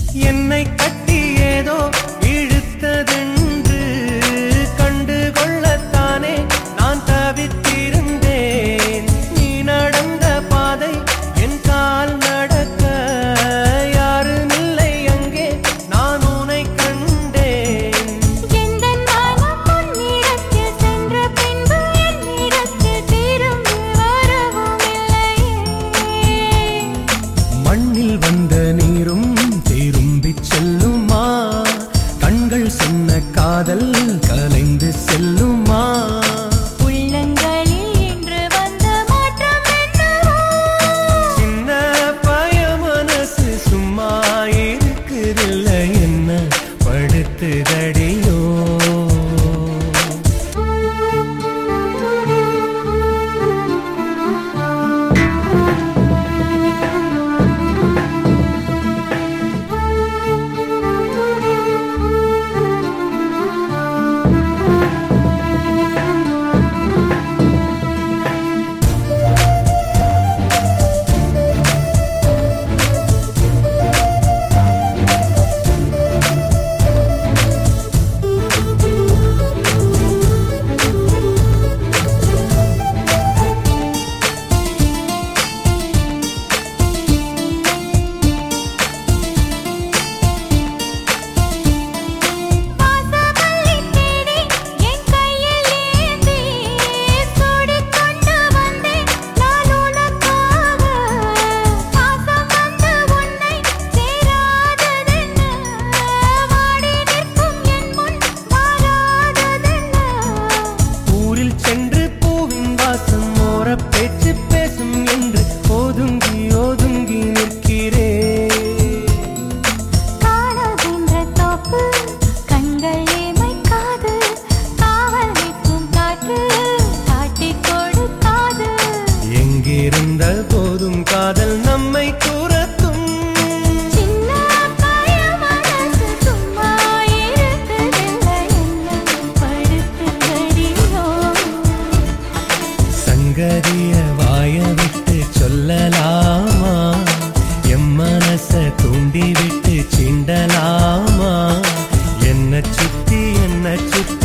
என்னை கட்டி ஏதோ இழுத்ததென்று கண்டுகொள்ளத்தானே நான் தவித்திருந்தேன். நீ நடந்த பாதை என் கால் நடக்க யாருமில்லை அங்கே நான் உன்னை கண்டேன். எந்தன் மனம் உன்னிடத்தில் சென்ற பின்பு என்னிடத்தில் திரும்பி வரவும் இல்லையே. மண்ணில் வந்த நீரும் திரும்பிச் செல்லுமா? கண்கள் சொன்ன காதல் கலைந்து செல்லுமா? உள்ளங்களில் இன்று வந்த மாற்றம் என்னவோ? சின்ன பய மனசு சும்மா இருக்குதில்லை, என்ன படுத்துதடியோ? வாசமல்லி தேடி என் கையில் ஏந்தி சூடிக்கொண்டு வந்தேன் நான் உனக்காக. பாசம் வந்து உன்னை சேராததென்ன? வாடி நிற்கும் என் முன் வாராததென்ன? ஊரில் சென்று பூவின் வாசம் ஓர பேச்சு பேசும் என்று ஒதுங்கி ஒதுங்கி நிற்கிறேன். காணுகின்ற தோப்பு கண்கள் ஏமைக்காது, காவல் நிற்கும் காற்று காட்டிக் கொடுக்காது. எங்கிருந்த போதும் காதல் நம்மை துரத்தும். சின்ன பய மனசு சும்மா இருக்குதில்லை, என்ன படுத்துதடியோ? சங்கதிய வாய விட்டு சொல்லலாமா? எம் மனச தூண்டி விட்டு சிண்டலாமா? என்ன சுத்தி